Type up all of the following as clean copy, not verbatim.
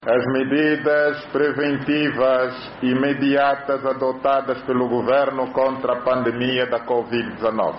As medidas preventivas imediatas adotadas pelo governo contra a pandemia da Covid-19.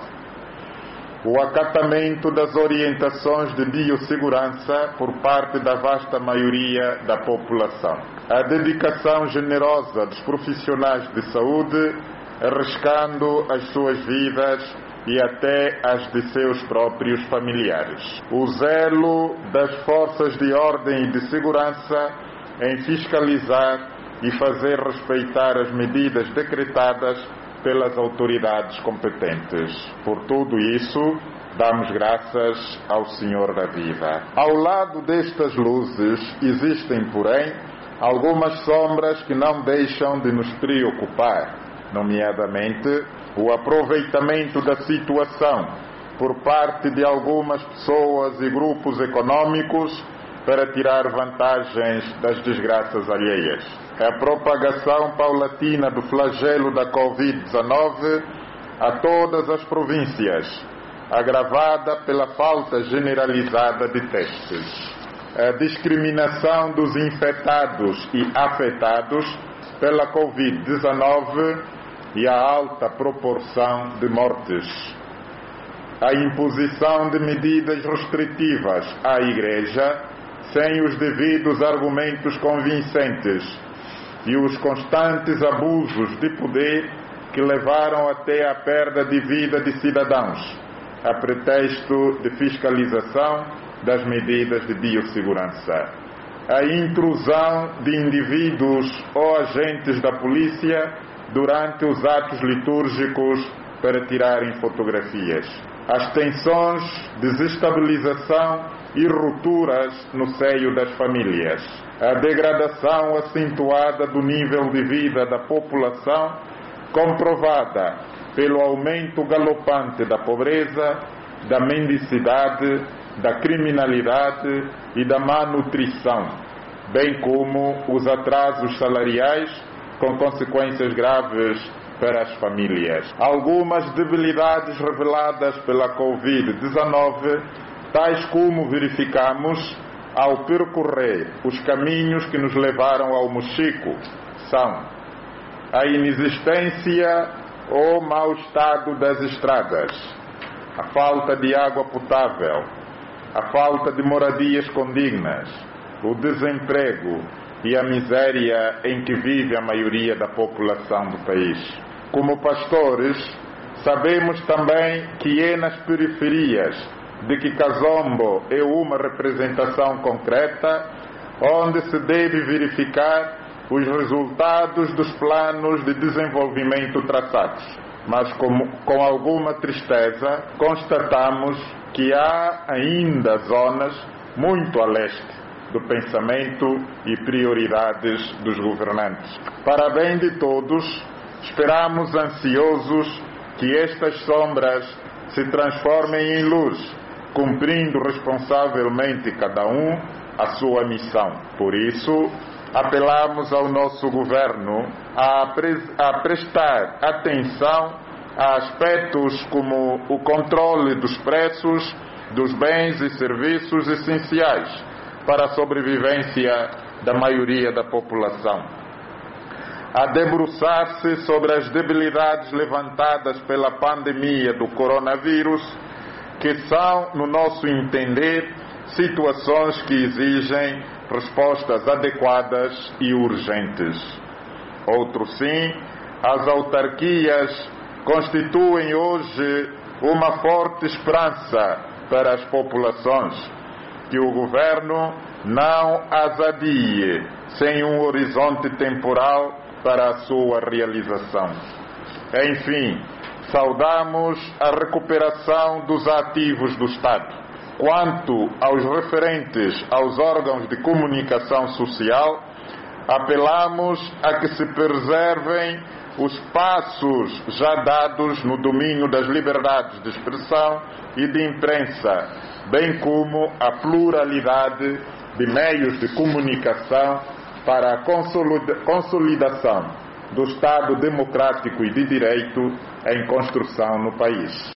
O acatamento das orientações de biossegurança por parte da vasta maioria da população. A dedicação generosa dos profissionais de saúde, arriscando as suas vidas e até as de seus próprios familiares. O zelo das forças de ordem e de segurança em fiscalizar e fazer respeitar as medidas decretadas pelas autoridades competentes. Por tudo isso, damos graças ao Senhor da vida. Ao lado destas luzes, existem, porém, algumas sombras que não deixam de nos preocupar, nomeadamente o aproveitamento da situação por parte de algumas pessoas e grupos econômicos para tirar vantagens das desgraças alheias. A propagação paulatina do flagelo da Covid-19 a todas as províncias, agravada pela falta generalizada de testes. A discriminação dos infectados e afetados pela Covid-19 e a alta proporção de mortes. A imposição de medidas restritivas à Igreja sem os devidos argumentos convincentes e os constantes abusos de poder que levaram até à perda de vida de cidadãos, a pretexto de fiscalização das medidas de biossegurança. A intrusão de indivíduos ou agentes da polícia durante os atos litúrgicos para tirarem fotografias. As tensões, desestabilização e rupturas no seio das famílias. A degradação acentuada do nível de vida da população, comprovada pelo aumento galopante da pobreza, da mendicidade, da criminalidade e da má nutrição, bem como os atrasos salariais com consequências graves para as famílias. Algumas debilidades reveladas pela Covid-19, tais como verificamos ao percorrer os caminhos que nos levaram ao Mochico, são a inexistência ou mau estado das estradas, a falta de água potável, a falta de moradias condignas, o desemprego e a miséria em que vive a maioria da população do país. Como pastores, sabemos também que é nas periferias de que Kazombo é uma representação concreta, onde se deve verificar os resultados dos planos de desenvolvimento traçados. Mas com alguma tristeza, constatamos que há ainda zonas muito a leste do pensamento e prioridades dos governantes. Para bem de todos, esperamos ansiosos que estas sombras se transformem em luz, cumprindo responsavelmente cada um a sua missão. Por isso, apelamos ao nosso governo a prestar atenção a aspectos como o controle dos preços dos bens e serviços essenciais para a sobrevivência da maioria da população. A debruçar-se sobre as debilidades levantadas pela pandemia do coronavírus, que são, no nosso entender, situações que exigem respostas adequadas e urgentes. Outro sim, as autarquias constituem hoje uma forte esperança para as populações, que o governo não as adie sem um horizonte temporal para a sua realização. Enfim, saudamos a recuperação dos ativos do Estado. Quanto aos referentes aos órgãos de comunicação social, apelamos a que se preservem os passos já dados no domínio das liberdades de expressão e de imprensa, bem como a pluralidade de meios de comunicação para a consolidação do Estado democrático e de direito em construção no país.